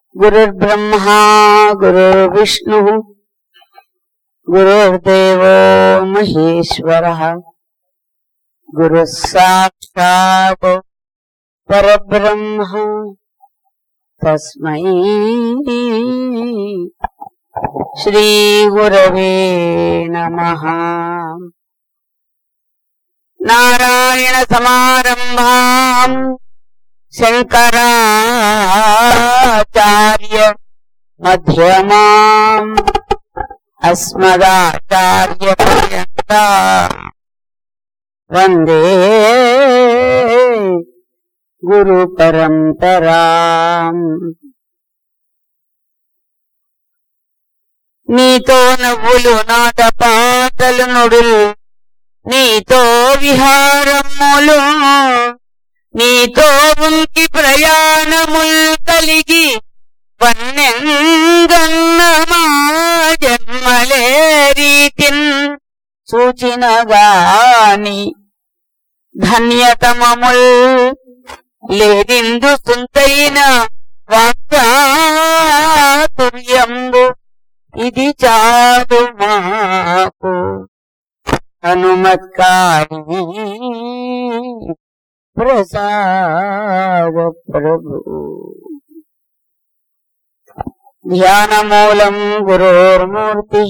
गुरुर्ब्रह्मा गुरुर्विष्णुः गुरुर्देवो महेश्वरः गुरुः साक्षात् परब्रह्म तस्मै श्री गुरवे नमः। नारायण समारंभाम् शंकराचार्य मध्यमाम् अस्मदाचार्य पर्यन्ताम् वंदे गुरु परंपराम्। నీతో నవ్వులు నాట పాటలు నుడులు నీతో విహారములు నీతో ఉంకి ప్రయాణముల్ కలిగి వన్నెంగన్న మా జన్మలే రీతిన్ సూచినగాని ధన్యతమముల్ లేదిందు సుంతైన వాక్చాతుర్యంబు ఇది చాలు మాకు హనుమత్కారి ప్రసాద ప్రభు। ధ్యానమూలం గురోర్మూర్తి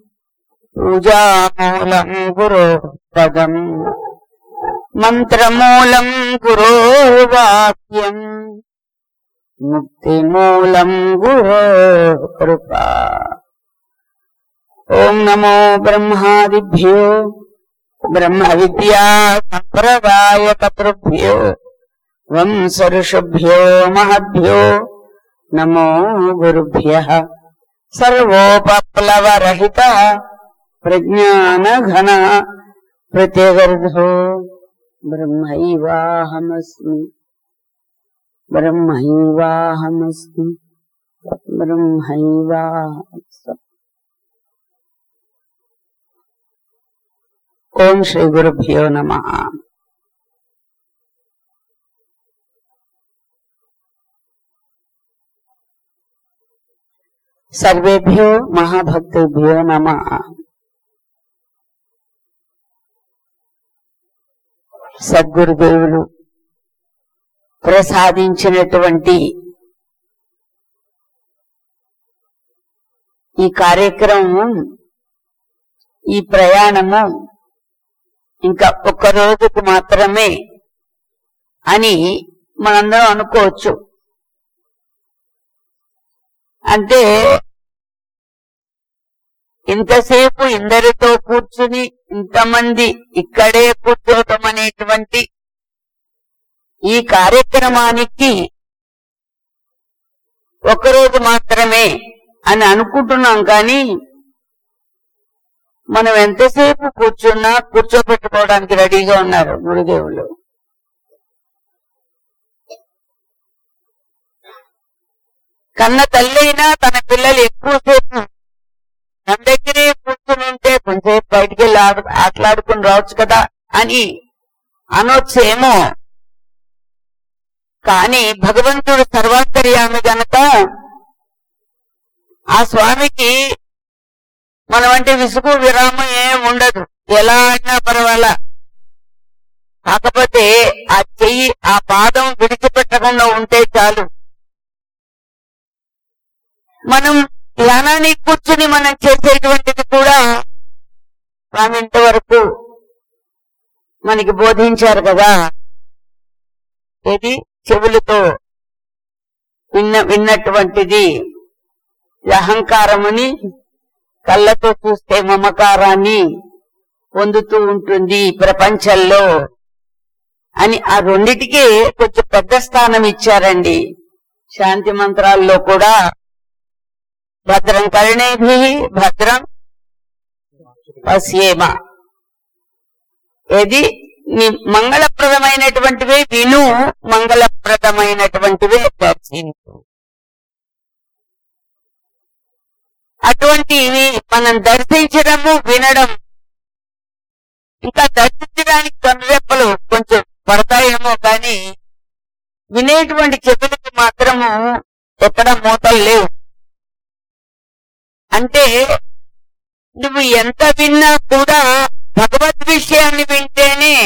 పూజామూలం గురోర్పదం మంత్రమూలం గురోర్వాక్యం ముక్తిమూలం గురోర్కృపా। ఓం నమో బ్రహ్మాదిభ్యో బ్రహ్మ విద్యా సంప్రదాయ కర్తృభ్యో వంశ ఋషిభ్యో మహద్భ్యో నమో గురుభ్యః। సర్వోపప్లవరహిత ప్రజ్ఞాన ఘన ప్రత్యగర్ధో బ్రహ్మైవాహమస్మి బ్రహ్మైవాహమస్మి బ్రహ్మైవాహమస్మి। ఓం శ్రీ గురుభ్యో నమః। సర్వేభ్యో మహాభక్తేభ్యో నమః। సద్గురుదేవులు ప్రసాదించినటువంటి ఈ కార్యక్రమం, ఈ ప్రయాణము ఇంకా ఒక్క రోజుకు మాత్రమే అని మనందరం అనుకోవచ్చు. అంటే ఇంతసేపు ఇందరితో కూర్చుని ఇంతమంది ఇక్కడే కూర్చోవటం అనేటువంటి ఈ కార్యక్రమానికి ఒకరోజు మాత్రమే అని అనుకుంటున్నాం. కానీ మనం ఎంతసేపు కూర్చున్నా కూర్చోబెట్టుకోవడానికి రెడీగా ఉన్నారు గురుదేవులు. కన్న తల్లి అయినా తన పిల్లలు ఎక్కువసేపు మన దగ్గరే కూర్చుని ఉంటే కొంచెంసేపు బయటికి వెళ్ళి ఆటలాడుకుని రావచ్చు కదా అని అనొచ్చేమో. కానీ భగవంతుడు సర్వాంతర్యామి గనక ఆ స్వామికి మనం అంటే విసుగు విరామం ఏం ఉండదు, ఎలా అయినా పర్వాలా. కాకపోతే ఆ చెయ్యి ఆ పాదం విడిచిపెట్టకుండా ఉంటే చాలు. మనం ధ్యానానికి కూర్చుని మనం చేసేటువంటిది కూడా స్వామి ఇంతవరకు మనకి బోధించారు కదా. ఇది చెవులతో విన్నటువంటిది అహంకారముని, కళ్ళతో చూస్తే మమకారాన్ని పొందుతూ ఉంటుంది ప్రపంచంలో అని ఆ రెండిటికి కొంచెం పెద్ద స్థానం ఇచ్చారండి. శాంతి మంత్రాల్లో కూడా భద్రం కర్ణేభిః భద్రం పశ్యేమ, ఏది నీ మంగళప్రదమైనటువంటివే విను, మంగళప్రదమైనటువంటివే దర్శించు. అటువంటివి మనం దర్శించడము వినడం, ఇంకా దర్శించడానికి కనురెప్పలు కొంచెం పడతాయేమో కానీ వినేటువంటి చెవులకు మాత్రము ఎక్కడ మూతలు లేవు. అంటే నువ్వు ఎంత విన్నా కూడా భగవద్ విషయాన్ని వింటేనే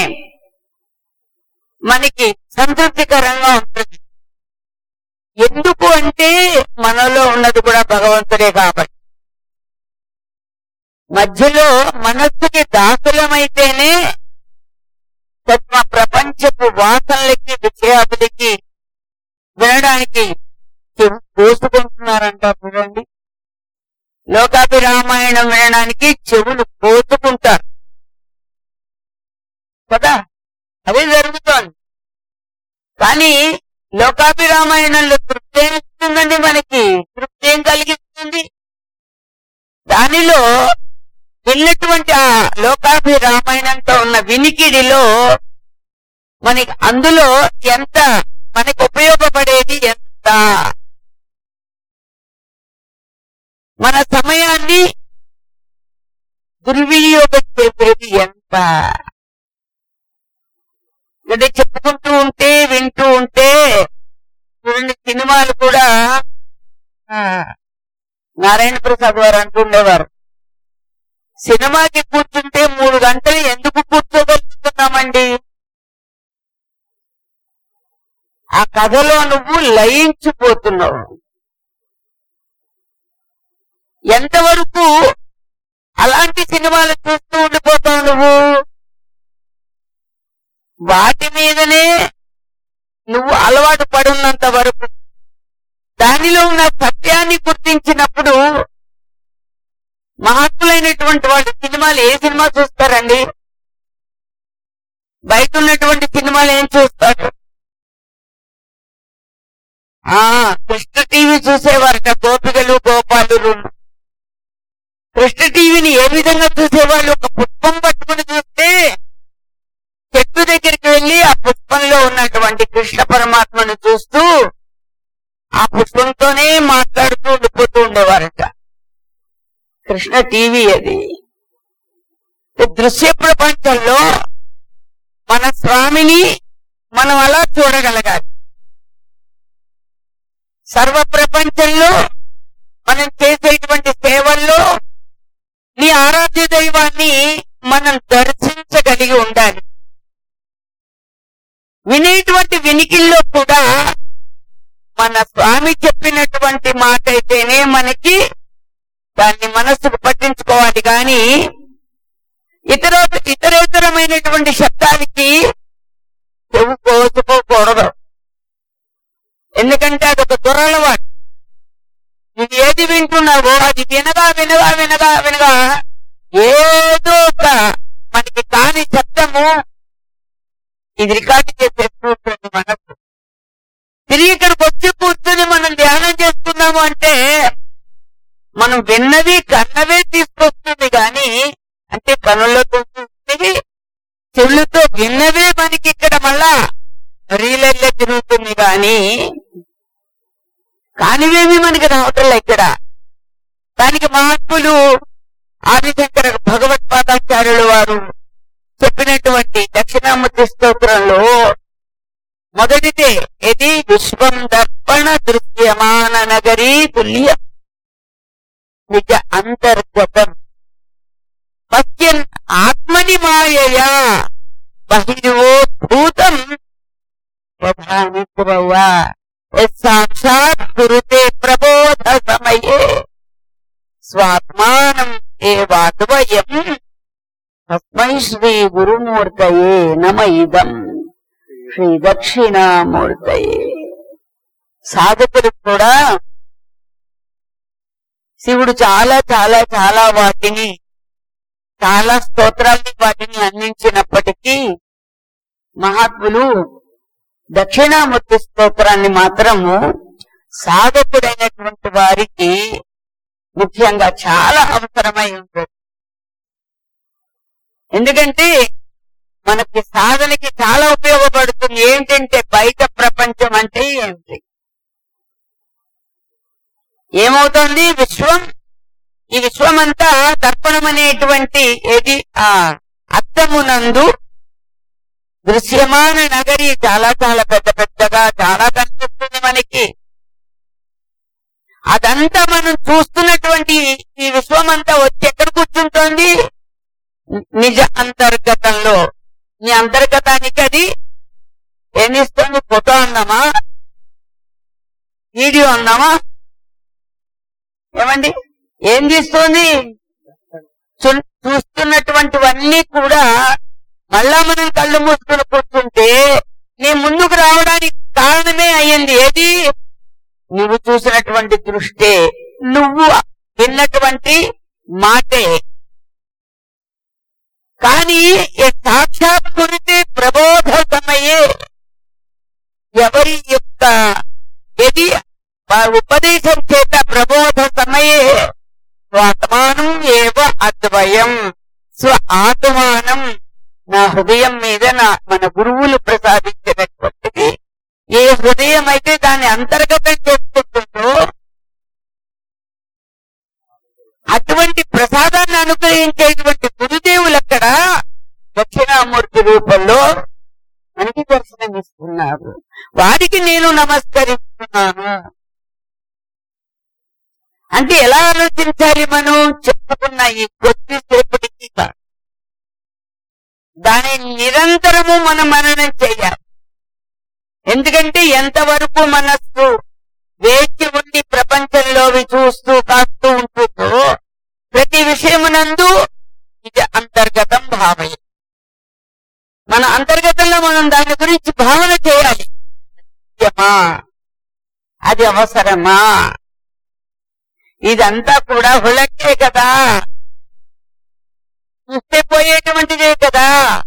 మనకి సంతృప్తికరంగా ఉంటుంది. ఎందుకు అంటే మనలో ఉన్నది కూడా భగవంతుడే కాబట్టి. మధ్యలో మనస్సుకి దాసులమైతేనే తత్వ ప్రపంచపు వాసనలకి విషయాలకి వినడానికి కోసుకుంటున్నారంట. చూడండి, లోకాభిరామాయణం వినడానికి చెవులు కోసుకుంటారు కదా, అదే జరుగుతోంది. కానీ లోకాభిరామాయణంలో తృప్తి ఏమిస్తుందండి? మనకి తృప్తి ఏం కలిగిస్తుంది? దానిలో విన్నటువంటి ఆ లోకాభిరామాయణంతో ఉన్న వినికిడిలో మనకి అందులో ఎంత మనకి ఉపయోగపడేది ఎంత, మన సమయాన్ని దుర్వినియోగం చేసేది ఎంత, అంటే చెప్పుకుంటూ ఉంటే వింటూ ఉంటే చూడండి. సినిమాలు కూడా నారాయణ ప్రసాద్ వారు అంటుండేవారు, సినిమాకి కూర్చుంటే 3 గంటలు ఎందుకు కూర్చోగలుగుతున్నామండి? ఆ కథలో నువ్వు లయించిపోతున్నావు. ఎంతవరకు అలాంటి సినిమాలు చూస్తూ ఉండిపోతావు నువ్వు? వాటి మీదనే నువ్వు అలవాటు పడున్నంత వరకు, దానిలో ఉన్న సత్యాన్ని గుర్తించినప్పుడు మహాత్ములైనటువంటి వాళ్ళు సినిమాలు ఏ సినిమా చూస్తారండి? బయట ఉన్నటువంటి సినిమాలు ఏం చూస్తారు? కృష్ణ టీవీ చూసేవారట గోపికలు గోపాలులు. కృష్ణ టీవీని ఏ విధంగా చూసేవాళ్ళు? ఒక పుష్పం పట్టుకుని చూస్తే చెట్టు దగ్గరికి వెళ్లి ఆ పుష్పంలో ఉన్నటువంటి కృష్ణ పరమాత్మను చూస్తూ ఆ పుష్పంతోనే మాట్లాడుతూ ఉండిపోతూ ఉండేవారట. కృష్ణ టీవీ అది. దృశ్య ప్రపంచంలో మన స్వామిని మనం అలా చూడగలగాలి. సర్వ ప్రపంచంలో మనం చేసేటువంటి సేవల్లో నీ ఆరాధ్య దైవాన్ని మనం దర్శించగలిగి ఉండాలి. వినేటువంటి వినికిల్లో కూడా మన స్వామి చెప్పినటువంటి మాట అయితేనే మనకి దాన్ని మనస్సుకు పట్టించుకోవాలి. కానీ ఇతరేతరమైనటువంటి శబ్దానికి చెవు కోసుకోకూడదు. ఎందుకంటే అదొక దురలవాటు. నువ్వు ఏది వింటున్నావో అది వినగా వినగా వినగా వినగా ఏదో ఒక మనకి కాని శబ్దము ఇది రికార్డు చేసేస్తూ ఉంటుంది మనకు. తిరిగి ఇక్కడికి వచ్చి కూర్చొని మనం ధ్యానం చేస్తున్నాము అంటే మనం విన్నవి కన్నవే తీసుకొస్తుంది. కానీ అంటే కనులతో చూస్తుంది, చెవులతో విన్నవే మనకి ఇక్కడ మళ్ళా రీలల్లో తిరుగుతుంది. కానివేమి మనకి రావటం ఇక్కడ. దానికి మహాత్ములు ఆదిశంకర భగవత్పాదాచార్యులు వారు చెప్పినటువంటి దక్షిణామూర్తి స్తోత్రంలో మొదటిదే ఇది విశ్వం దర్పణ దృశ్యమాన నగరీ తుల్య నిజ అంతర్గతం పశ్యన్ ఆత్మని మాయయా బహిర్వోద్భూతం ప్రధానిత్రవా సాక్షాత్ గురుతే ప్రబోధ సమయే స్వాత్మానం ఏవాద్వయం తస్మై శ్రీ గురుమూర్తయే నమ ఇదం శ్రీ దక్షిణామూర్తయే. సాధకులకు కూడా శివుడు చాలా చాలా చాలా వాటిని చాలా స్తోత్రాన్ని వాటిని అందించినప్పటికీ మహాత్ములు దక్షిణామూర్తి స్తోత్రాన్ని మాత్రము సాధకుడైనటువంటి వారికి ముఖ్యంగా చాలా అవసరమై ఉంటుంది. ఎందుకంటే మనకి సాధనకి చాలా ఉపయోగపడుతుంది. ఏంటంటే బయట ప్రపంచం అంటే ఏమిటి, ఏమవుతుంది? విశ్వం. ఈ విశ్వమంతా దర్పణం అనేటువంటి ఏది అద్దమునందు దృశ్యమాన నగరి చాలా చాలా పెద్ద పెద్దగా చాలా కనిపిస్తుంది మనకి. ఇదంతా మనం చూస్తున్నటువంటి ఈ విశ్వం అంతా వచ్చి ఎక్కడ కూర్చుంటోంది? నిజ అంతర్గతంలో. నీ అంతర్గతానికి అది ఏం ఇస్తుంది? ఫోటో అన్నామా, వీడియో అన్నామా, ఏమండి ఏం తీస్తుంది? చూస్తున్నటువంటివన్నీ కూడా మళ్ళా మనం కళ్ళు మూసుకుని కూర్చుంటే నీ ముందుకు రావడానికి కారణమే అయ్యింది ఏది? నువ్వు చూసినటువంటి దృష్టే, నువ్వు విన్నటువంటి మాటే. కానీ సాక్షాత్ గురితే ప్రబోధ సమయే, ఎవరి యొక్క ఏది ఉపదేశం చేత ప్రబోధ సమయే స్వాత్మానం ఏవ అద్వయం, స్వ ఆత్మానం నా హృదయం మీద మన గురువులు ప్రసాదించినటువంటిది ఏ హృదయం అయితే దాన్ని అంతర్గతం చేసుకుంటుందో అటువంటి ప్రసాదాన్ని అనుగ్రహించేటువంటి గురుదేవులు అక్కడ దక్షిణామూర్తి రూపంలో మనకి దర్శనమిస్తున్నారు. వారికి నేను నమస్కరిస్తున్నాను అంటే ఎలా ఆలోచించాలి? మనం చెప్పుకున్న ఈ కొద్దిసేపటికి దాని నిరంతరము మనం మననం చేయాలి. ఎందుకంటే ఎంతవరకు మనస్సు వేచి ఉండి ప్రపంచంలోవి చూస్తూ కాస్తూ ఉంటుందో ప్రతి విషయమునందు ఇది అంతర్గతం భావయ. మన అంతర్గతంలో మనం దాని గురించి భావన చేయాలి. అది అవసరమా? ఇదంతా కూడా హుళక్కే కదా, చూస్తే పోయేటువంటిదే కదా.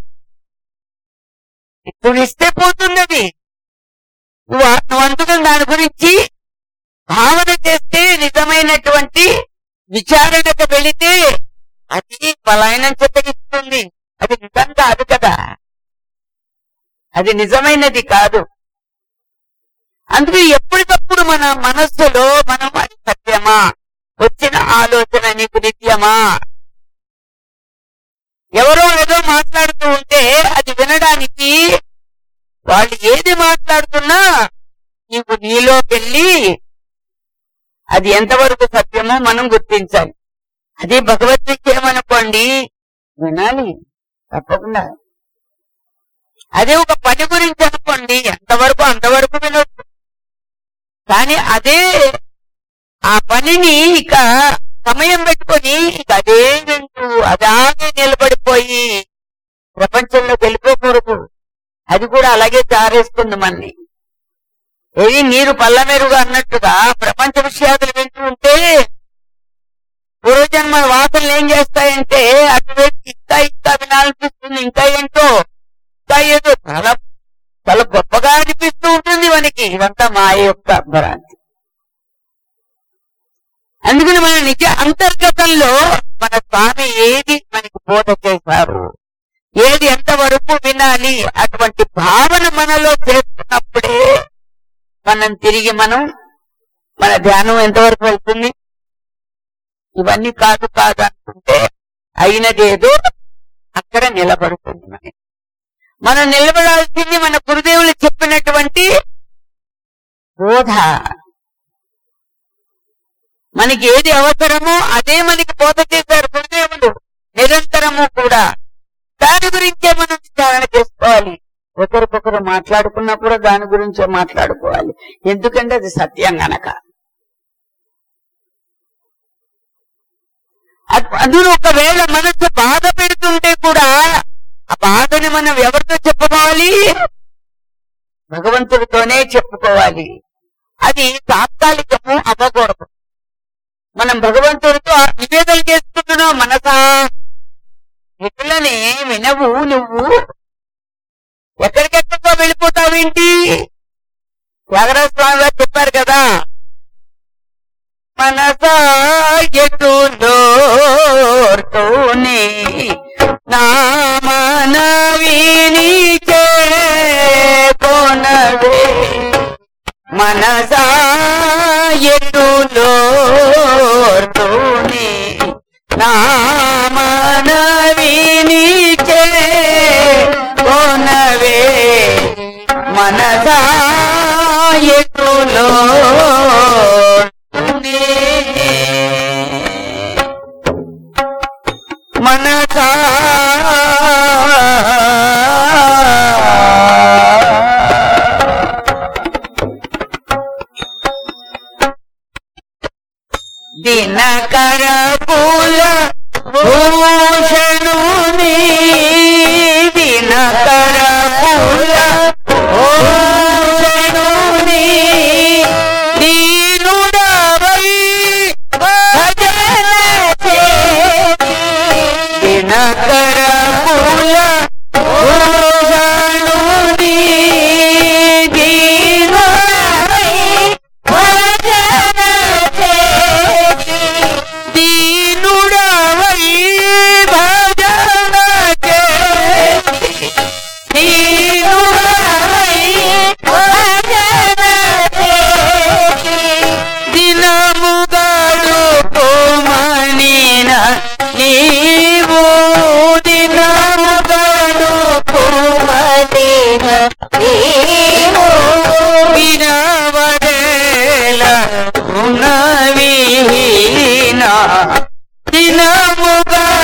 ఇప్పుడు ఇస్తే పోతున్నది. నువ్వు అందుకని దాని గురించి భావన చేస్తే, నిజమైనటువంటి విచారణకు వెళితే అది పలాయనం చెత్తగిస్తుంది. అది నిజం కాదు కదా, అది నిజమైనది కాదు. అందుకే ఎప్పటికప్పుడు మన మనస్సులో మనం అది సత్యమా, వచ్చిన ఆలోచన నీకు నిత్యమా, ఎవరో ఏదో మాట్లాడుతూ ఉంటే అది వినడానికి వాళ్ళు ఏది మాట్లాడుతున్నా నీకు నీలోకెళ్ళి అది ఎంతవరకు సత్యమో మనం గుర్తించాలి. అది భగవద్విషయమనుకోండి, వినాలి తప్పకుండా. అదే ఒక పని గురించి అనుకోండి, ఎంతవరకు అంతవరకు వినొచ్చు. కానీ అదే ఆ పనిని ఇక సమయం పెట్టుకొని ఇక అదే వింటూ అదాగే నిలబడిపోయి ప్రపంచంలో వెళ్ళిపోకూడదు. అది కూడా అలాగే జారేస్తుంది మనని. ఏది నీరు పల్లమెరుగు అన్నట్టుగా ప్రపంచ విషయాలు వింటూ ఉంటే పూర్వజన్మ వాసనలు ఏం చేస్తాయంటే అటు ఇంకా ఇంకా వినాలనిపిస్తుంది, ఇంకా ఏంటో ఇంకా ఏదో చాలా చాలా గొప్పగా అనిపిస్తూ ఉంటుంది మనకి. ఇదంతా మాయ యొక్క భ్రాంతి. అందుకని మన నిజ అంతర్గతంలో మన స్వామి ఏది మనకి బోధ చేశారు, ఏది ఎంతవరకు వినాలి, అటువంటి భావన మనలో చేస్తున్నప్పుడే మనం తిరిగి మన ధ్యానం ఎంతవరకు వెళ్తుంది. ఇవన్నీ కాదు కాదు అనుకుంటే అయినదేదో అక్కడ నిలబడుతుంది. మనం నిలబడాల్సింది మన గురుదేవులు చెప్పినటువంటి బోధ. మనకి ఏది అవసరమో అదే మనకి బోధ చేశారు గురుదేవులు నిరంతరము కూడా. దాని గురించే మనం విచారణ చేసుకోవాలి. ఒకరికొకరు మాట్లాడుకున్నా కూడా దాని గురించే మాట్లాడుకోవాలి. ఎందుకంటే అది సత్యం గనక. అందులో ఒకవేళ మనసు బాధ పెడుతుంటే కూడా ఆ బాధని మనం ఎవరితో చెప్పుకోవాలి? భగవంతుడితోనే చెప్పుకోవాలి. అది తాత్కాలికము అవ్వకూడదు. మనం భగవంతుడితో నివేదన చేసుకుంటున్నావు. మనసా ఇట్లనే వినవు, నువ్వు ఎక్కడికెక్కడికో వెళ్ళిపోతావేంటి? త్యాగరాజ స్వామి గారు చెప్పారు కదా, మనసా ఎటులోనే నా మనవిని చేకొనవే, మనసా ఎటులోనే నా మనవిని చేకొనవే, మనసా ఎటులోనే దినకర కుల భూషణుని దినకర కుల భూషణుని దీనుడవై భజన చేసి దినకర కుల భూషణుని దీనుడవై భజన చేసి దీనుడవై భజన చేసి దీనుడవై భజన చేసి దినము గడుపుమనిన నీవు దినము గడుపుమనిన నీవు వినవడేల గుణవిహీన దినము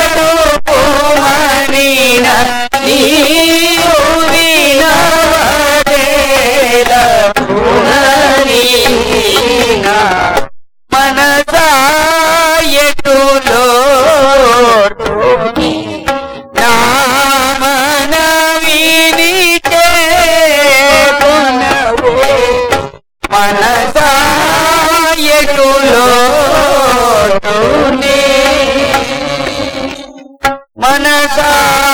గడుపుమనిన నీవు వినవడేల గుణవిహీన మనసాయటులో నా మనవినిటే మనసాయటులో మనసా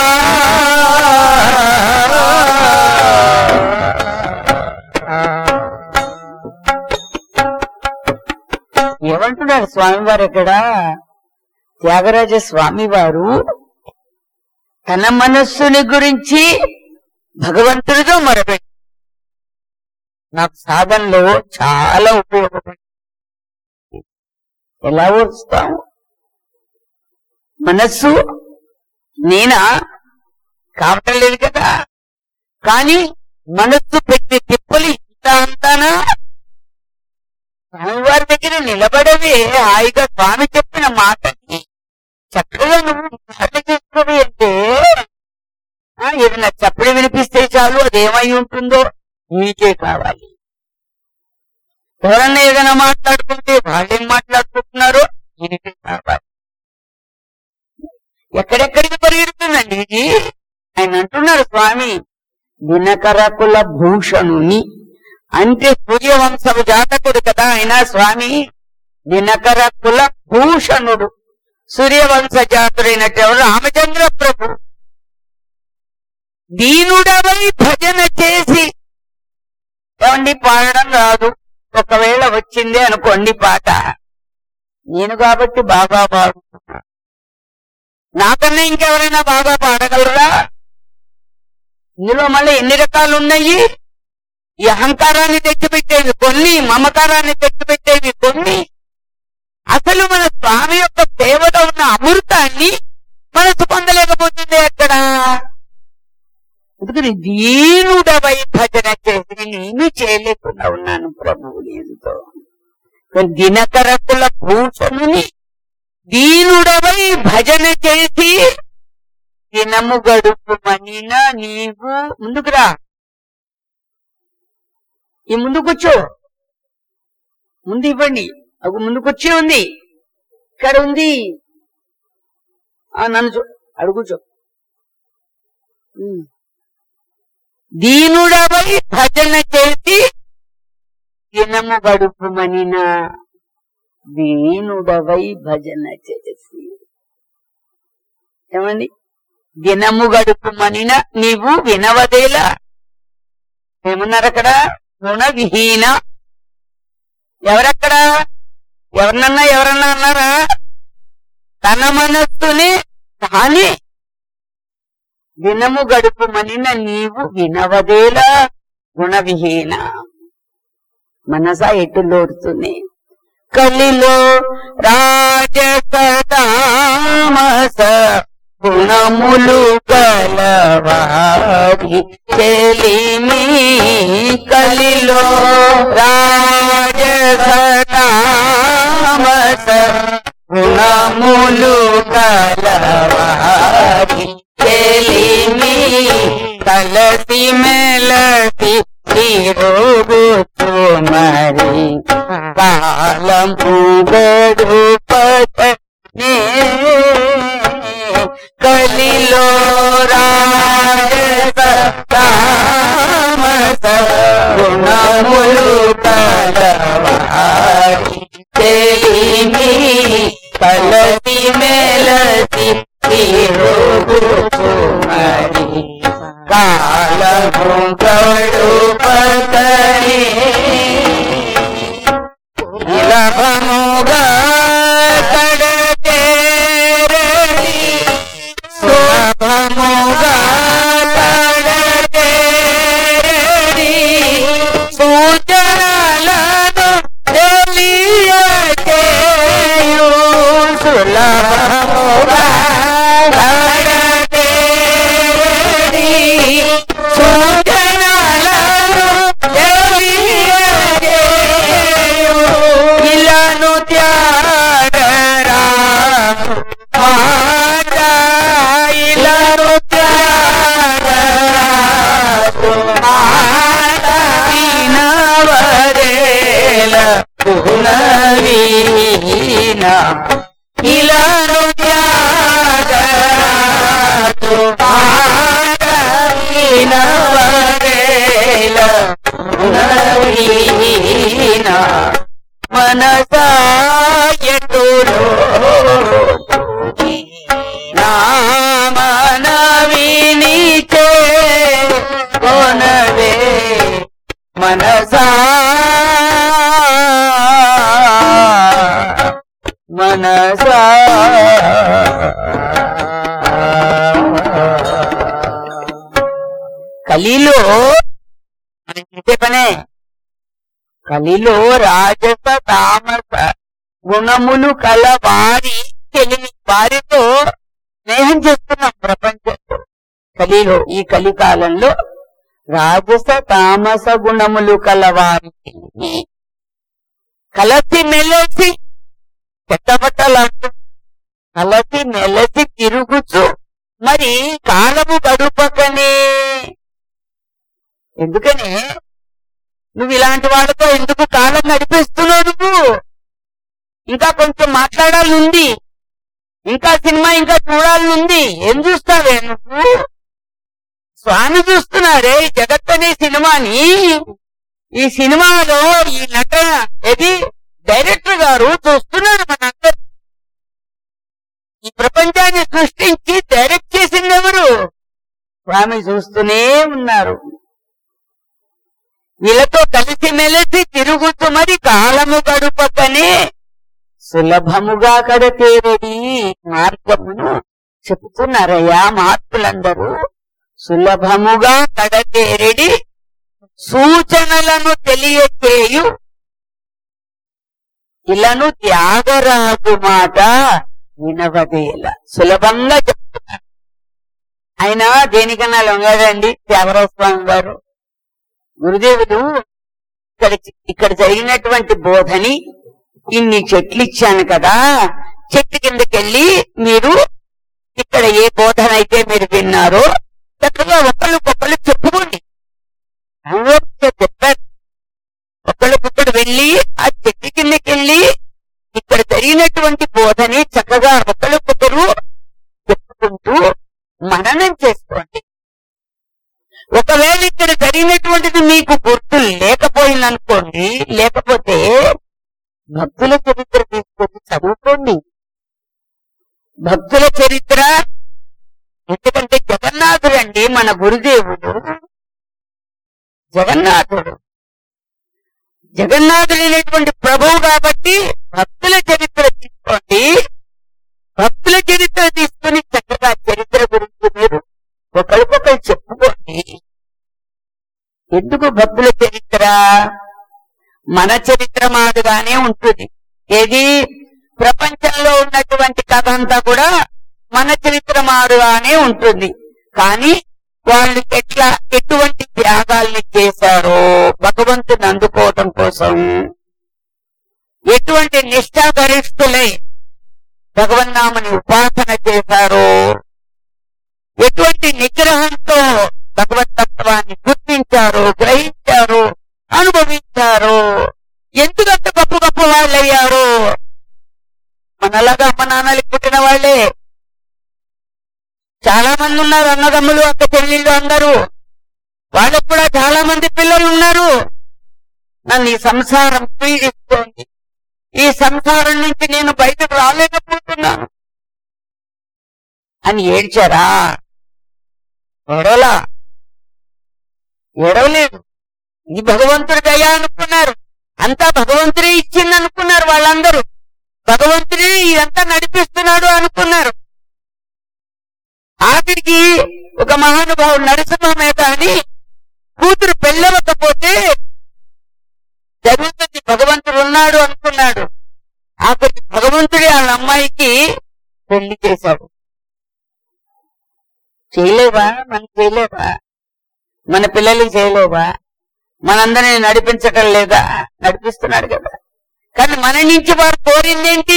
ఏమంటున్నారు స్వామివారు ఇక్కడ? త్యాగరాజ స్వామి వారు తన మనస్సుని గురించి భగవంతుడితో మొరపెట్టి నాకు సాధనలో చాలా ఉపయోగపడి ఎలా ఓర్చుతాము? మనస్సు నేనా కావటం లేదు కదా, కానీ మనస్సు పెట్టి తిప్పలు ఇంత అంతానా? స్వామివారి దగ్గర నిలబడవే హాయిగా స్వామి చెప్పిన మాటని చక్కగా నువ్వు ధారణ చేసుకోవే అంటే ఏదైనా చప్పుడు వినిపిస్తే చాలు అదేమై ఉంటుందో నీకే కావాలి. ఎవరన్నా ఏదైనా మాట్లాడుకుంటే వాళ్ళేం మాట్లాడుకుంటున్నారో నీకే కావాలి. ఎక్కడెక్కడికి పరిగెడుతుందండి ఇది? ఆయన అంటున్నారు స్వామి దినకరకుల భూషణుని అంటే సూర్యవంశపు జాతకుడు కదా ఆయన స్వామి. దినకర కుల భూషణుడు సూర్యవంశ జాతుడైనటువంటి రామచంద్ర ప్రభు దీనుడవై భజన చేసి ఏమండి పాడడం రాదు, ఒకవేళ వచ్చిందే అనుకోండి పాట, నేను కాబట్టి బాగా పాడుతున్నా, నాకన్నా ఇంకెవరైనా బాగా పాడగలరా? ఇందులో మళ్ళీ ఎన్ని రకాలు ఉన్నాయి? ఈ అహంకారాన్ని తెచ్చిపెట్టేవి కొన్ని, మమకారాన్ని తెచ్చిపెట్టేవి కొన్ని. అసలు మన స్వామి యొక్క సేవలో ఉన్న అమృతాన్ని మనసు పొందలేకపోతుంది ఎక్కడ? అందుకని దీనుడవై భజన చేసి నేను చేయలేకుండా ఉన్నాను ప్రభువు నీతో. దినకరకుల భూషణుని దీనుడవై భజన చేసి దినము గడుపుమనిన నీవు ముందుకురా, ఈ ముందు కూర్చో, ముందు ఇవ్వండి, అగు ముందు కూర్చో ఉంది, ఇక్కడ ఉంది, నన్ను అడుగుచో. దీనుడవై భజన చేసి దినము గడుపుమనిన దీనుడవై భజన చేసి ఏమండి దినము గడుపుమనిన నీవు వినవదేలా? ఏమన్నారు అక్కడ? గుణవిహీన. ఎవరక్కడ? ఎవరన్నా అన్నారా? తన మనస్సుని తానే దినము గడుపుమనిన నీవు వినవదేలా? గుణవిహీన. మనస ఎటులోడుతుంది? కలిలో రాజస తామస గుణములు గలవారి చెలిమి. కలిలో రాజస తామస గుణములు గలవారి చెలిమి. కలసి మెలసి తిరుగుతూ మరి కాలము గడుపతనే కలిలో రాజస తామస గుణములు కలవారి తెలిమి కలసి మెలసి తిరుగుచుమరి కాలము గడుపతనే సులభముగా కడతేరడి సులభముగా కడతేరడి సూచనలను తెలియచేయు సులభముగా కడతేరడి సూచనలను తెలియచేయు ఇలను త్యాగరా మాట ఇలను త్యాగరా మాట వినవరేల పునవీన ఇలను త్యాగరా మాట వినవరేల పునవీన మనసాయతులో నామనవినిచే కొనవే మనసా మనసా కలిలో మనం చేసే పనే కలిలో రాజస తామస గుణములు కల వారి తెలివి వారితో స్నేహం చేస్తున్నాం ప్రపంచంలో. కలిలో ఈ కలికాలంలో రాజస తామస గుణములు కల వారి కలసి మెలసి చెత్తబట్టలంటూ కలసి మెలసి తిరుగుచు మరి కాలము గడుపకనే. ఎందుకని నువ్వు ఇలాంటి వాడితో ఎందుకు కాలం నడిపిస్తున్నావు? నువ్వు ఇంకా కొంచెం మాట్లాడాలనుంది, ఇంకా సినిమా ఇంకా చూడాలనుంది. ఏం చూస్తావే నువ్వు? స్వామి చూస్తున్నాడే జగత్ అనే సినిమాని. ఈ సినిమాలో ఈ నటన ఏది డైరెక్టర్ గారు చూస్తున్నారు. మనందరూ ఈ ప్రపంచాన్ని సృష్టించి డైరెక్ట్ చేసింది ఎవరు? స్వామి చూస్తూనే ఉన్నారు. వీళ్ళతో కలిసి మెలిసి తిరుగుతూ మరి కాలము గడుపకనే సులభముగా కడతేరడి మార్గమును చెప్తున్నారయ్యా మహాత్ములందరూ. సులభముగా కడతేరడి సూచనలను తెలియచేయు ఇలను త్యాగరాజు మాట వినవదేల. సులభంగా చెప్తున్నారు. ఆయన దేనికన్నా లొంగాడండి త్యాగరాజ స్వామి గారు. గురుదేవుడు ఇక్కడ జరిగినటువంటి బోధని ఇన్ని చెట్లు ఇచ్చాను కదా, చెట్టు కిందకెళ్ళి మీరు ఇక్కడ ఏ బోధన అయితే మీరు విన్నారో చక్కగా ఒకళ్ళకొకళ్ళు చెప్పుకోండి. చెప్పారు. ఒకళ్ళకొకడు వెళ్ళి ఆ చెట్టు కిందకెళ్ళి ఇక్కడ జరిగినటువంటి బోధని చక్కగా ఒకళ్ళకొకరు చెప్పుకుంటూ మననం చేసుకోండి. ఒకవేళ ఇక్కడ జరిగినటువంటిది మీకు గుర్తు లేకపోయిందనుకోండి, లేకపోతే భక్తుల చరిత్ర తీసుకొని చదువుకోండి. భక్తుల చరిత్ర ఎందుకంటే జగన్నాథుడు అండి మన గురుదేవుడు. జగన్నాథుడైనటువంటి ప్రభువు కాబట్టి భక్తుల చరిత్ర తీసుకోండి. భక్తుల చరిత్ర తీసుకుని చక్కగా చరిత్ర గురించి మీరు ఒకరికొకరు చెప్పుకోండి. ఎందుకు భక్తుల చరిత్ర? మన చరిత్ర మాదిగానే ఉంటుంది. ఏది ప్రపంచంలో ఉన్నటువంటి కథ అంతా కూడా మన చరిత్ర మాదిగానే ఉంటుంది. కానీ వాళ్ళు ఎటువంటి త్యాగాల్ని చేశారో భగవంతుని అందుకోవటం కోసం, ఎటువంటి నిష్ఠాగరిష్ఠులై భగవన్నామని ఉపాసన చేశారో, ఎటువంటి నిగ్రహంతో భగవత్తత్వాన్ని గుర్తించారో, గ్రహించారో, అనుభవించారో, ఎందుకంత గొప్ప గొప్ప మంది ఉన్నారు అన్నదమ్ములు, అక్క చెల్లెళ్ళు అందరూ. వాళ్ళకు కూడా చాలా మంది పిల్లలు ఉన్నారు. నన్ను ఈ సంసారం పీడిస్తోంది, ఈ సంసారం నుంచి నేను బయటకు రాలేకపోతున్నాను అని ఏడ్చారా? ఏడవలేదు. ఇది భగవంతుడి దయ అనుకున్నారు. అంతా భగవంతుడే ఇచ్చింది అనుకున్నారు వాళ్ళందరూ. భగవంతుడే ఇదంతా నడిపిస్తున్నాడు అనుకున్నారు. ఆఖరికి ఒక మహానుభావుడు నరసింహ మేత అని కూతురు పెళ్ళవకపోతే జరుగుతుంది, భగవంతుడు ఉన్నాడు అనుకున్నాడు. ఆఖరికి భగవంతుడే వాళ్ళ అమ్మాయికి పెళ్లి చేశాడు. చేయలేవా? మనం చేయలేవా? మన పిల్లలు చేయలేవా? మనందరినీ నడిపించటం లేదా? నడిపిస్తున్నాడు కదా. కానీ మన నుంచి వారు కోరిందేంటి?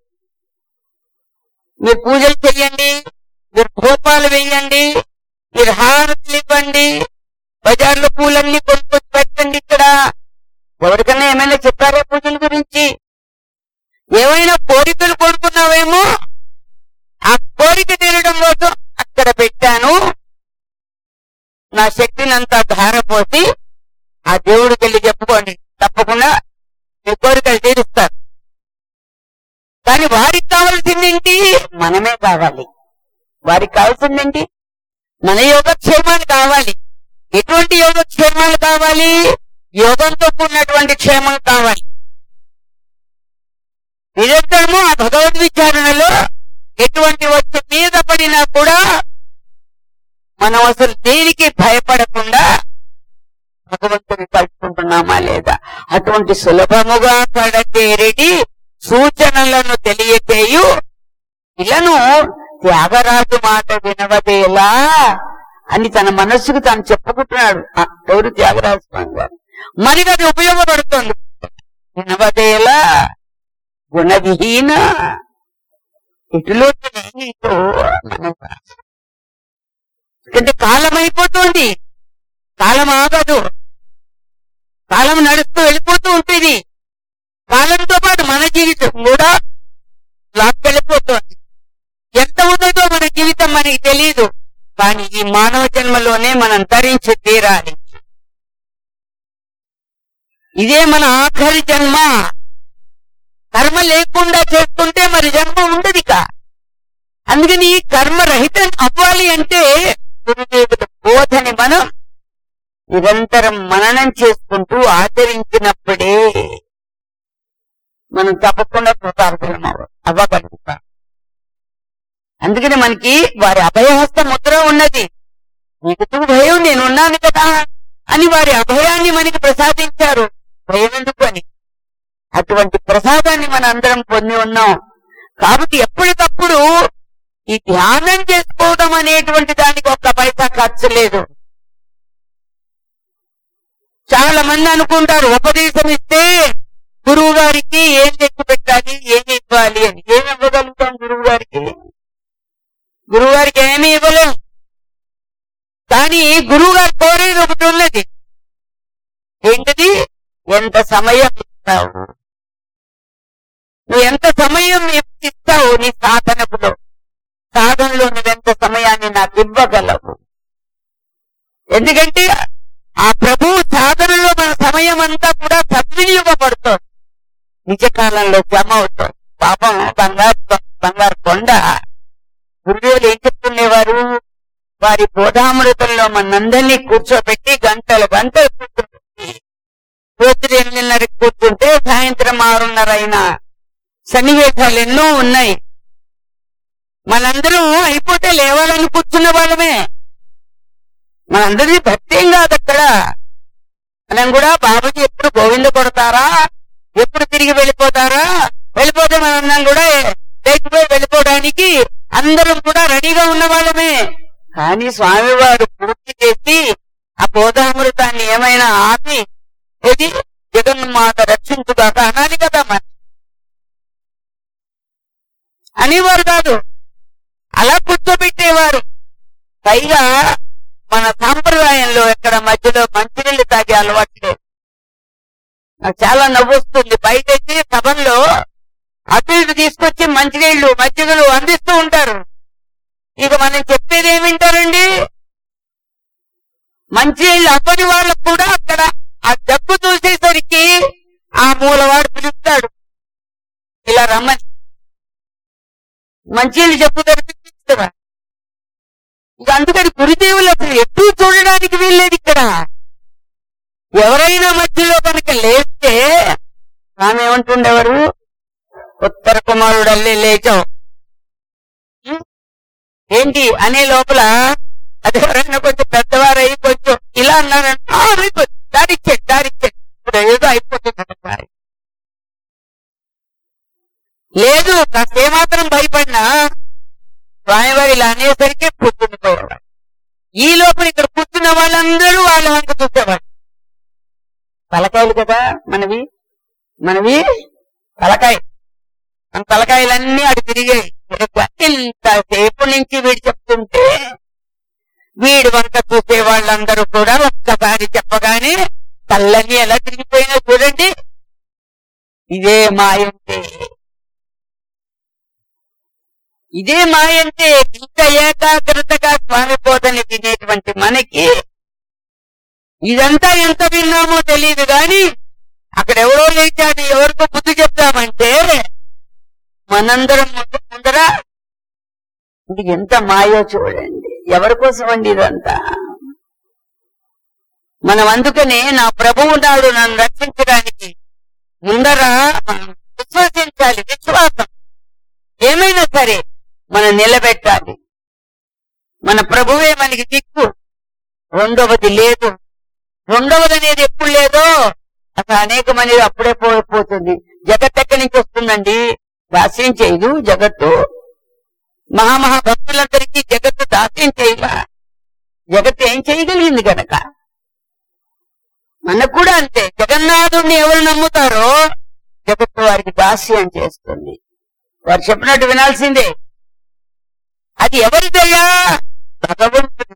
మీరు పూజలు చెయ్యండి, మీరు భోపాలు వేయండి, మీరు హారతులు ఇవ్వండి, బజార్లో పూలన్నీ కొనుక్కొచ్చి పెట్టండి. ఇక్కడ ఎవరికన్నా ఏమైనా చెప్పారా పూజల గురించి? ఏమైనా కోరికలు కోరుకున్నావేమో, ఆ కోరిక తీరడం కోసం అక్కడ పెట్టాను, నా శక్తిని అంతా ధారపోసి ఆ దేవుడికి వెళ్ళి చెప్పుకోండి, తప్పకుండా మీ కోరికలు తీరుస్తారు. కానీ వారికి కావాల్సిందేంటి? మనమే కావాలి. వారికి కావాల్సిందేంటి? మన యోగక్షేమాలు కావాలి. ఎటువంటి యోగక్షేమాలు కావాలి? యోగంతో కూడినటువంటి క్షేమం కావాలి. నిరంతరము ఆ భగవద్విచారణలో ఎటువంటి వచ్చి మీద పడినా కూడా మనం అసలు దేనికి భయపడకుండా భగవంతుని కలుసుకుంటున్నామా లేదా? అటువంటి సులభముగా కడతేరిడి సూచనలను తెలియచేయు ఇలను త్యాగరాజు మాట వినవదేలా అని తన మనస్సుకు తాను చెప్పుకుంటున్నాడు. ఎవరు? త్యాగరాజు స్వామి గారు. మనకి అది ఉపయోగపడుతుంది. వినవదేలా గుణవిహీన ఇటులోకి నీతో ఎందుకంటే కాలం అయిపోతుంది, కాలం ఆగదు, కాలం నడుస్తూ వెళ్ళిపోతూ ఉంటుంది. కాలంతో పాటు మన జీవితం కూడా లాక్కెళ్ళిపోతుంది. ఎంత ఉన్నదో మన జీవితం మనకి తెలియదు, కానీ ఈ మానవ జన్మలోనే మనం ధరించి తీరాలి. ఇదే మన ఆఖరి జన్మ. కర్మ లేకుండా చేసుకుంటే మరి జన్మ ఉండదిక. అందుకని ఈ కర్మరహితం అవ్వాలి అంటే గురుదేవుల బోధని మనం నిరంతరం మననం చేసుకుంటూ ఆచరించినప్పుడే మనం తప్పకుండా కృతార్థులం అవ్వగలుగుతాం. అందుకని మనకి వారి అభయహస్త ముద్ర ఉన్నది. నీకు భయం, నేనున్నాను కదా అని వారి అభయాన్ని మనకి ప్రసాదించారు. భయం ఎందుకు అని. అటువంటి ప్రసాదాన్ని మన అందరం పొంది ఉన్నాం. కాబట్టి ఎప్పటికప్పుడు ఈ ధ్యానం చేసుకోవడం అనేటువంటి దానికి ఒక్క పైసా ఖర్చు లేదు. చాలా మంది అనుకుంటారు ఉపదేశం ఇస్తే గురువు గారికి ఏం తెచ్చి పెట్టాలి, ఏమి ఇవ్వాలి అని. ఏమి ఇవ్వగలుగుతాం గురువు గారికి? గురువు గారికి ఏమీ ఇవ్వలేం. కానీ గురువు గారు కోరేది ఒకటి ఉన్నది. ఏంటిది? ఎంత సమయం ఇస్తావు, నువ్వు ఎంత సమయం ఇస్తావు నీ సాధనలో నువ్వెంత సమయాన్ని నాకు ఇవ్వగలవు. ఎందుకంటే ఆ ప్రభువు సాధనలో మన సమయం అంతా కూడా సద్వినియోగపడుతుంది, నిజకాలంలో జమ అవుతుంది. పాపం బంగారు కొండ గురుదేవులు ఏం చెప్తుండేవారు? వారి బోధామృతంలో మనందరినీ కూర్చోబెట్టి గంటలు కూర్చోబెట్టి రాత్రి 8:30 కూర్చుంటే సాయంత్రం 6:30 అయినా సన్నివేశాలు ఎన్నో ఉన్నాయి. మనందరం అయిపోతే లేవాలని కూర్చున్న వాళ్ళమే. మనందరిది భక్తి ఏం కాదు అక్కడ. మనం కూడా బాబుజీ ఎప్పుడు గోవింద కొడతారా, ఎప్పుడు తిరిగి వెళ్ళిపోతారా, వెళ్ళిపోతే మనందరం కూడా లేచిపోయి వెళ్ళిపోవడానికి అందరం కూడా రెడీగా ఉన్న వాళ్ళమే. కానీ స్వామివారు పూర్తి చేసి ఆ బోధామృతాన్ని ఏమైనా ఆపి ఇది జగన్మాత రక్షించుగాక అనాలి కదా. మరి అనేవారు కాదు, అలా కూర్చోబెట్టేవారు. పైగా మన సాంప్రదాయంలో ఎక్కడ మధ్యలో మంచినీళ్ళు తాగే అలవాటు లేదు. నాకు చాలా నవ్వొస్తుంది. బయటకి సభల్లో అటు ఇటు తీసుకొచ్చి మంచినీళ్లు మజ్జిగలు అందిస్తూ ఉంటారు. ఇక మనం చెప్పేది ఏమింటారండి? మంచినీళ్ళు అవ్వని వాళ్ళకు కూడా అక్కడ ఆ జబ్బు చూసేసరికి ఆ మూలవాడు పిలుస్తాడు, ఇలా రమ్మని. మంచినీళ్ళు జబ్బు తెరిపిస్తారా? ఇక అందుకని గురుదేవులు అసలు ఎప్పుడు చూడడానికి వీల్లేదు ఇక్కడ. ఎవరైనా మధ్యలో కనుక లేస్తే ఆమె ఏమంటుండేవారు, ఉత్తర కుమారుడు అల్లే లేచావు ఏంటి అనే లోపల అది ఎవరైనా కొంచెం పెద్దవారై కొంచెం ఇలా అన్నారంటే దారిచ్చేది ఇప్పుడు ఏదో అయిపోతుంది. లేదు కాస్త ఏమాత్రం భయపడినా స్వామివారు ఇలా అనేసరికి కూర్చుండిపోయేవాడు. ఈ లోపల ఇక్కడ కూర్చున్న వాళ్ళందరూ వాళ్ళ వంక చూసేవాడు. తలకాయలు కదా మనవి తలకాయ, మన తలకాయలన్నీ అటు తిరిగాయి. ఇంతసేపు నుంచి వీడు చెప్తుంటే వీడి వంక చూసే వాళ్ళందరూ కూడా ఒక్కసారి చెప్పగానే తల్లన్నీ ఎలా తిరిగిపోయినా చూడండి. ఇదే మాయంటే, ఇదే మాయంటే. ఇంత ఏకాగ్రతగా స్వామి బోధని వినేటువంటి మనకి ఇదంతా ఎంత విన్నామో తెలియదు గాని అక్కడ ఎవరో లేచాడు, ఎవరికో బుద్ధి చెప్తామంటే మనందరం ముందర ఇది ఎంత మాయో చూడండి. ఎవరి కోసం అండి ఇదంతా? మనం అందుకనే నా ప్రభువు నాడు నన్ను రక్షించడానికి ముందర మనం విశ్వసించాలి. విశ్వాసం ఏమైనా సరే మనం నిలబెట్టాలి. మన ప్రభువే మనకి దిక్కు, రెండవది లేదు. రెండవది అనేది ఎప్పుడు లేదో అసలు అనేకం అనేది అప్పుడే పోతుంది. జగత్ ఎక్కడి నుంచి వస్తుందండి? దాస్యం చేయదు జగత్తు. మహాభక్తులందరికీ జగత్తు దాస్యం చేయగా జగత్తు ఏం చేయగలిగింది గనక మనకు కూడా అంతే. జగన్నాథుడిని ఎవరు నమ్ముతారో జగత్తు వారికి దాస్యం చేస్తుంది. వారు చెప్పినట్టు వినాల్సిందే. అది ఎవరి దయా? భగవంతుడు,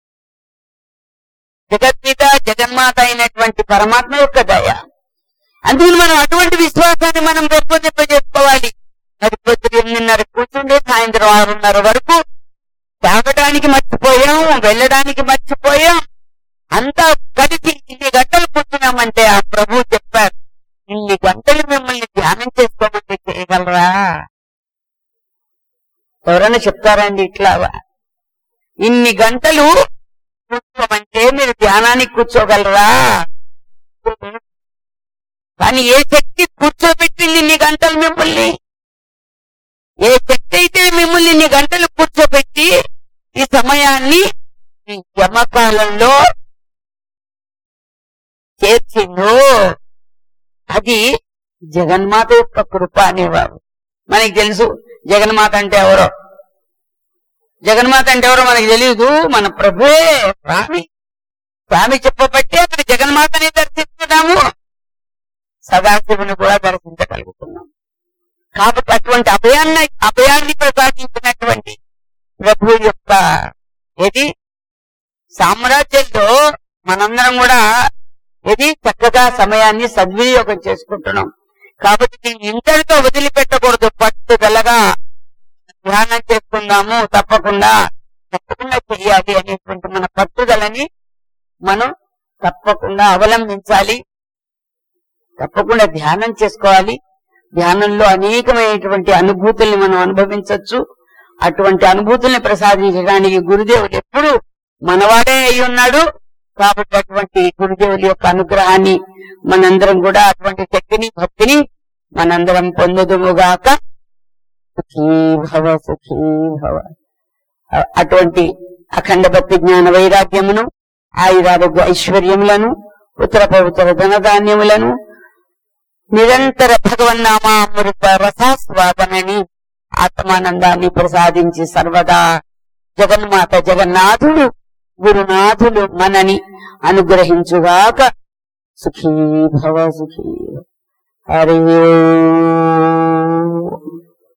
జగత్పిత జగన్మాత అయినటువంటి పరమాత్మ యొక్క దయ. అందుకని మనం అటువంటి విశ్వాసాన్ని మనం పెంపొందింపజేసుకోవాలి. మరి పొద్దున 8:30 కూర్చుండే సాయంత్రం 6:30 వరకు తాగడానికి మర్చిపోయాం, వెళ్ళడానికి మర్చిపోయాం. అంతా కలిసి ఇన్ని గంటలు కూర్చున్నామంటే ఆ ప్రభు చెప్పారు, ఇన్ని గంటలు మిమ్మల్ని ధ్యానం చేసుకోమంటే చేయగలరా? ఎవరైనా చెప్తారండి ఇట్లా? ఇన్ని గంటలు కూర్చోమంటే మీరు ధ్యానానికి కూర్చోగలరా? కానీ ఏ శక్తి కూర్చోబెట్టింది ఇన్ని గంటలు మిమ్మల్ని? ఏ శక్తి అయితే మిమ్మల్ని ఇన్ని గంటలు కూర్చోబెట్టి ఈ సమయాన్ని ఈ యమకాలంలో చేర్చిందో అది జగన్మాత యొక్క కృప అనేవారు. మనకి తెలుసు జగన్మాత అంటే ఎవరో. జగన్మాత అంటే ఎవరో మనకి తెలియదు. మన ప్రభువే స్వామి చెప్పబట్టే అక్కడ జగన్మాతని దర్శిస్తున్నాము, సదాశివుని కూడా దర్శించగలుగుతున్నాం. కాబట్టి అటువంటి అభయాన్ని ప్రసాదించినటువంటి ప్రభు యొక్క సామ్రాజ్యంలో మనందరం కూడా చక్కగా సమయాన్ని సద్వినియోగం చేసుకుంటున్నాం. కాబట్టి దీన్ని ఇంతటితో వదిలిపెట్టకూడదు. పట్టుదలగా ధ్యానం చేసుకుందాము, తప్పకుండా చెయ్యాలి అనేటువంటి మన పట్టుదలని మనం తప్పకుండా అవలంబించాలి. తప్పకుండా ధ్యానం చేసుకోవాలి. ధ్యానంలో అనేకమైనటువంటి అనుభూతుల్ని మనం అనుభవించవచ్చు. అటువంటి అనుభూతుల్ని ప్రసాదించడానికి గురుదేవుడు ఎప్పుడు మనవాడే అయి ఉన్నాడు. కాబట్టి అటువంటి గురుదేవుడి యొక్క అనుగ్రహాన్ని మనందరం కూడా, అటువంటి శక్తిని భక్తిని మనందరం పొందుదుముగాక. సుఖీ భవ సుఖీ భవ. అటువంటి అఖండ భక్తి జ్ఞాన వైరాగ్యమును, ఆయురారోగ్య ఐశ్వర్యములను, ఉత్తర పవిత్ర ధనధాన్యములను, నిరంతర భగవన్నామామృత రసాస్వాదనని ఆత్మానందాన్ని ప్రసాదించి సర్వదా జగన్మాత జగన్నాథుడు గురునాథుడు మనని అనుగ్రహించుగాక. సుఖీ భవ సుఖీ. హరి